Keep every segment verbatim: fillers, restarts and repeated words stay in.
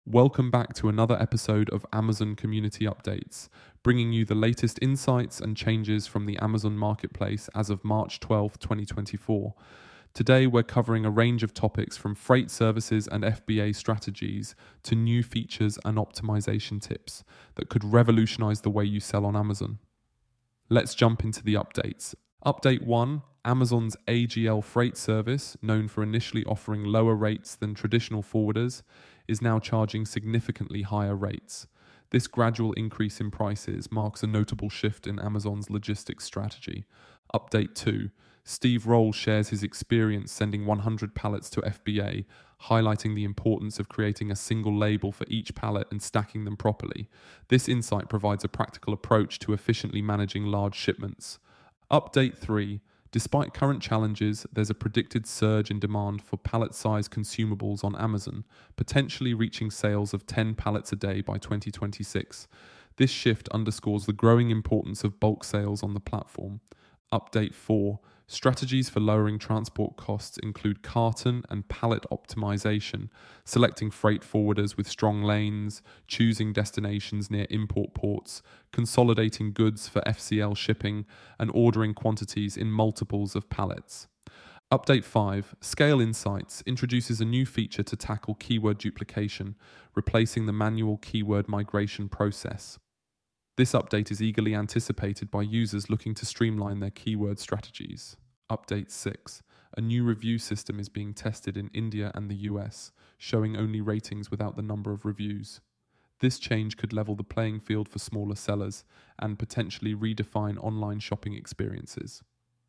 Welcome back to another episode of Amazon Community Updates, bringing you the latest insights and changes from the Amazon Marketplace as of March twelfth, twenty twenty-four. Today, we're covering a range of topics from freight services and F B A strategies to new features and optimization tips that could revolutionize the way you sell on Amazon. Let's jump into the updates. Update one. Amazon's A G L freight service, known for initially offering lower rates than traditional forwarders, is now charging significantly higher rates. This gradual increase in prices marks a notable shift in Amazon's logistics strategy. Update two. Steve Roll shares his experience sending one hundred pallets to F B A, highlighting the importance of creating a single label for each pallet and stacking them properly. This insight provides a practical approach to efficiently managing large shipments. Update three. Despite current challenges, there's a predicted surge in demand for pallet-sized consumables on Amazon, potentially reaching sales of ten pallets a day by twenty twenty-six. This shift underscores the growing importance of bulk sales on the platform. Update four. Strategies for lowering transport costs include carton and pallet optimization, selecting freight forwarders with strong lanes, choosing destinations near import ports, consolidating goods for F C L shipping, and ordering quantities in multiples of pallets. Update five. Scale Insights introduces a new feature to tackle keyword duplication, replacing the manual keyword migration process. This update is eagerly anticipated by users looking to streamline their keyword strategies. Update six. A new review system is being tested in India and the U S, showing only ratings without the number of reviews. This change could level the playing field for smaller sellers and potentially redefine online shopping experiences.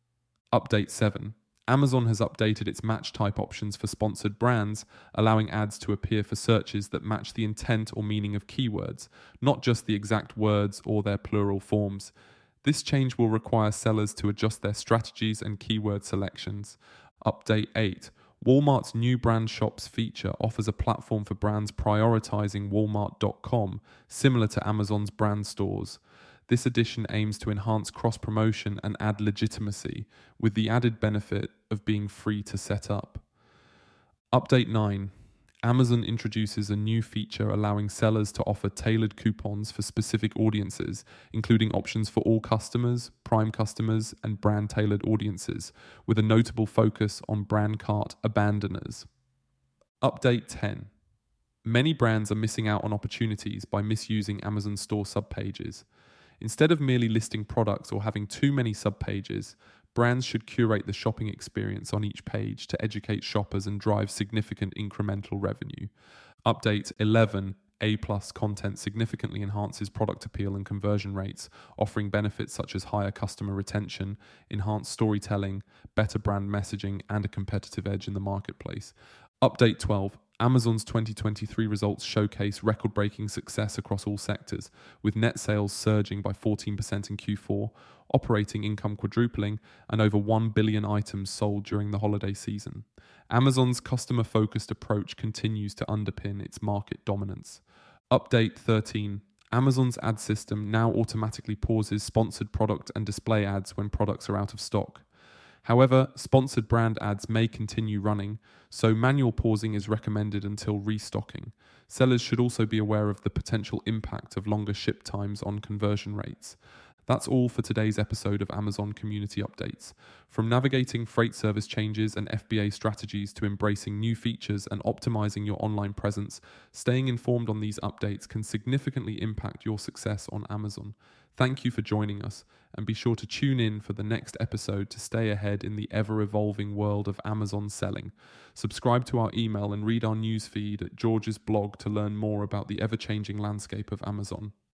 Update seven. Amazon has updated its match type options for sponsored brands, allowing ads to appear for searches that match the intent or meaning of keywords, not just the exact words or their plural forms. This change will require sellers to adjust their strategies and keyword selections. Update eight. Walmart's new brand shops feature offers a platform for brands prioritizing walmart dot com, similar to Amazon's brand stores. This addition aims to enhance cross-promotion and add legitimacy, with the added benefit of being free to set up. Update nine. Amazon introduces a new feature allowing sellers to offer tailored coupons for specific audiences, including options for all customers, Prime customers, and brand-tailored audiences, with a notable focus on brand cart abandoners. Update ten. Many brands are missing out on opportunities by misusing Amazon store subpages. Instead of merely listing products or having too many subpages, brands should curate the shopping experience on each page to educate shoppers and drive significant incremental revenue. Update eleven. A plus content significantly enhances product appeal and conversion rates, offering benefits such as higher customer retention, enhanced storytelling, better brand messaging, and a competitive edge in the marketplace. Update twelve. Amazon's twenty twenty-three results showcase record-breaking success across all sectors, with net sales surging by fourteen percent in Q four, operating income quadrupling, and over one billion items sold during the holiday season. Amazon's customer-focused approach continues to underpin its market dominance. Update thirteen. Amazon's ad system now automatically pauses sponsored product and display ads when products are out of stock. However, sponsored brand ads may continue running, so manual pausing is recommended until restocking. Sellers should also be aware of the potential impact of longer ship times on conversion rates. That's all for today's episode of Amazon Community Updates. From navigating freight service changes and F B A strategies to embracing new features and optimizing your online presence, staying informed on these updates can significantly impact your success on Amazon. Thank you for joining us, and be sure to tune in for the next episode to stay ahead in the ever-evolving world of Amazon selling. Subscribe to our email and read our newsfeed at George's blog to learn more about the ever-changing landscape of Amazon.